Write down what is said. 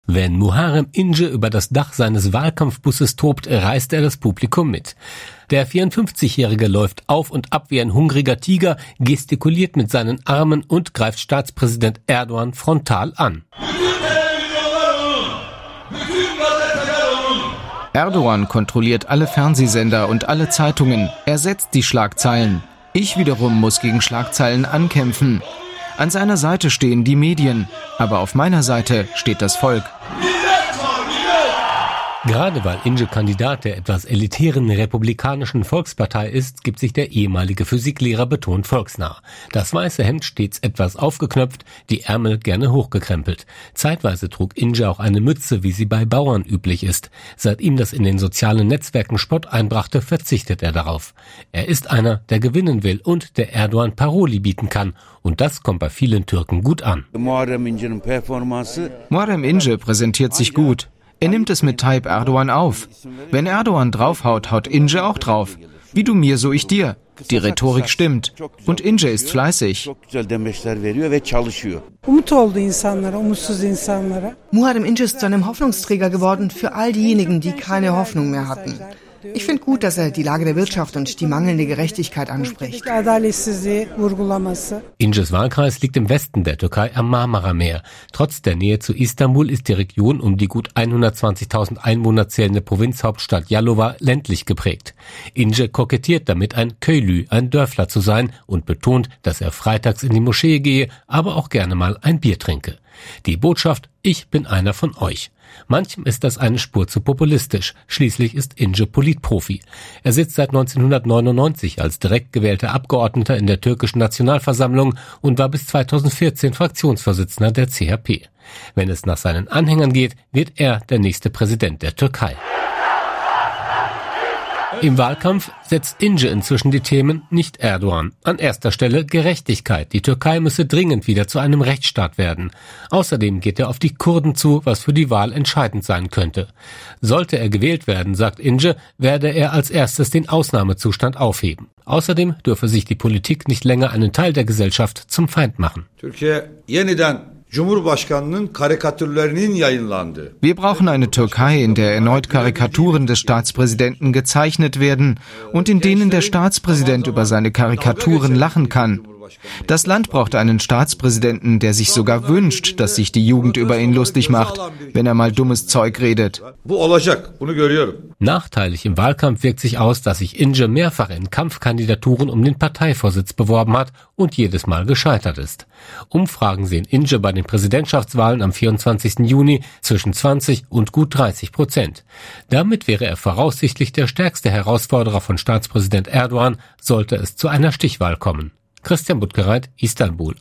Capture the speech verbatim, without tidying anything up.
Wenn Muharrem İnce über das Dach seines Wahlkampfbusses tobt, reißt er das Publikum mit. Der vierundfünfzigjährige läuft auf und ab wie ein hungriger Tiger, gestikuliert mit seinen Armen und greift Staatspräsident Erdoğan frontal an. Erdoğan kontrolliert alle Fernsehsender und alle Zeitungen. Er setzt die Schlagzeilen. Ich wiederum muss gegen Schlagzeilen ankämpfen. An seiner Seite stehen die Medien, aber auf meiner Seite steht das Volk. Gerade weil İnce Kandidat der etwas elitären Republikanischen Volkspartei ist, gibt sich der ehemalige Physiklehrer betont volksnah. Das weiße Hemd stets etwas aufgeknöpft, die Ärmel gerne hochgekrempelt. Zeitweise trug İnce auch eine Mütze, wie sie bei Bauern üblich ist. Seit ihm das in den sozialen Netzwerken Spott einbrachte, verzichtet er darauf. Er ist einer, der gewinnen will und der Erdoğan Paroli bieten kann. Und das kommt bei vielen Türken gut an. Muharrem İnce präsentiert sich gut. Er nimmt es mit Tayyip Erdoğan auf. Wenn Erdoğan draufhaut, haut İnce auch drauf. Wie du mir, so ich dir. Die Rhetorik stimmt. Und İnce ist fleißig. Muharrem İnce ist zu einem Hoffnungsträger geworden für all diejenigen, die keine Hoffnung mehr hatten. Ich finde gut, dass er die Lage der Wirtschaft und die mangelnde Gerechtigkeit anspricht. İnce's Wahlkreis liegt im Westen der Türkei am Marmara-Meer. Trotz der Nähe zu Istanbul ist die Region um die gut hundertzwanzigtausend Einwohner zählende Provinzhauptstadt Yalova ländlich geprägt. İnce kokettiert damit, ein Köylü, ein Dörfler zu sein und betont, dass er freitags in die Moschee gehe, aber auch gerne mal ein Bier trinke. Die Botschaft: Ich bin einer von euch. Manchem ist das eine Spur zu populistisch. Schließlich ist İnce Politprofi. Er sitzt seit neunzehnhundertneunundneunzig als direkt gewählter Abgeordneter in der türkischen Nationalversammlung und war bis zweitausendvierzehn Fraktionsvorsitzender der C H P. Wenn es nach seinen Anhängern geht, wird er der nächste Präsident der Türkei. Im Wahlkampf setzt İnce inzwischen die Themen, nicht Erdoğan. An erster Stelle Gerechtigkeit. Die Türkei müsse dringend wieder zu einem Rechtsstaat werden. Außerdem geht er auf die Kurden zu, was für die Wahl entscheidend sein könnte. Sollte er gewählt werden, sagt İnce, werde er als erstes den Ausnahmezustand aufheben. Außerdem dürfe sich die Politik nicht länger einen Teil der Gesellschaft zum Feind machen. Wir brauchen eine Türkei, in der erneut Karikaturen des Staatspräsidenten gezeichnet werden und in denen der Staatspräsident über seine Karikaturen lachen kann. Das Land braucht einen Staatspräsidenten, der sich sogar wünscht, dass sich die Jugend über ihn lustig macht, wenn er mal dummes Zeug redet. Nachteilig im Wahlkampf wirkt sich aus, dass sich İnce mehrfach in Kampfkandidaturen um den Parteivorsitz beworben hat und jedes Mal gescheitert ist. Umfragen sehen İnce bei den Präsidentschaftswahlen am vierundzwanzigsten Juni zwischen zwanzig und gut dreißig Prozent. Damit wäre er voraussichtlich der stärkste Herausforderer von Staatspräsident Erdoğan, sollte es zu einer Stichwahl kommen. Christian Buttgereit, Istanbul.